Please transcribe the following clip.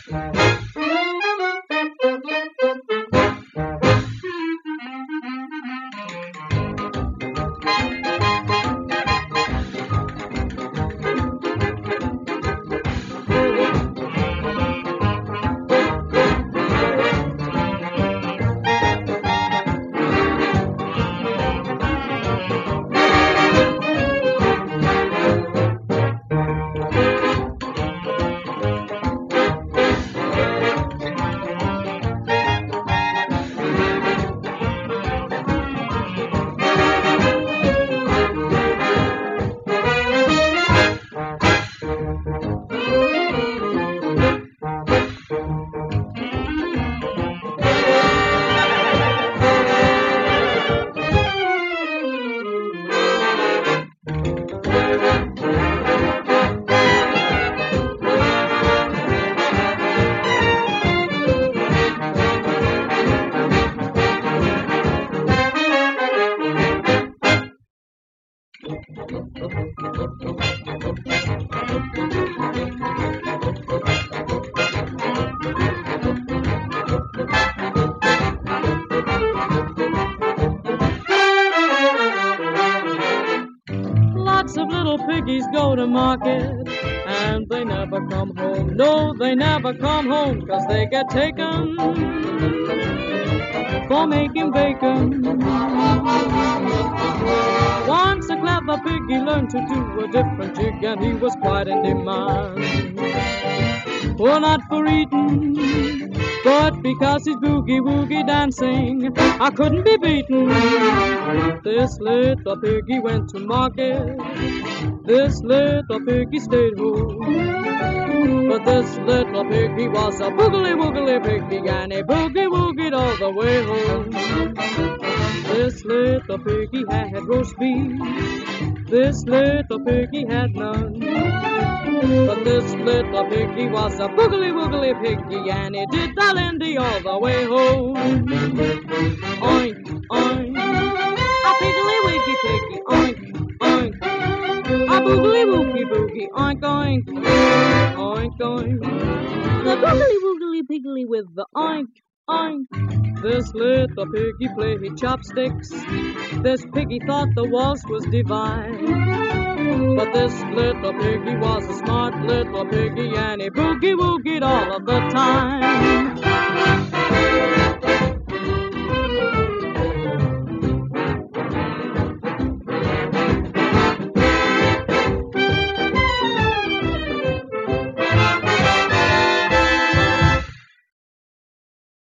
Lots of little piggies go to market, and they never come home. No, they never come home, 'cause they get taken for making bacon. Once a clever piggy learned to do a different jig, and he was quite in demand. Well, not for eating, but because he's boogie-woogie dancing, I couldn't be beaten. This little piggy went to market, this little piggy stayed home. But this little piggy was a boogly-woogly piggy, and he boogie-woogied all the way home. This little piggy had roast beef, this little piggy had none. But this little piggy was a boogly-woogly piggy, and he did the lindy all the way home. Oink, oink, a piggly-wiggy piggy, oink, oink, a boogly-woogie boogie, oink, oink, oink, oink. The boogly-woogly piggly with the oink, oink. This little piggy played chopsticks, this piggy thought the waltz was divine. But this little piggy was a smart little piggy, and he boogie-woogied all of the time.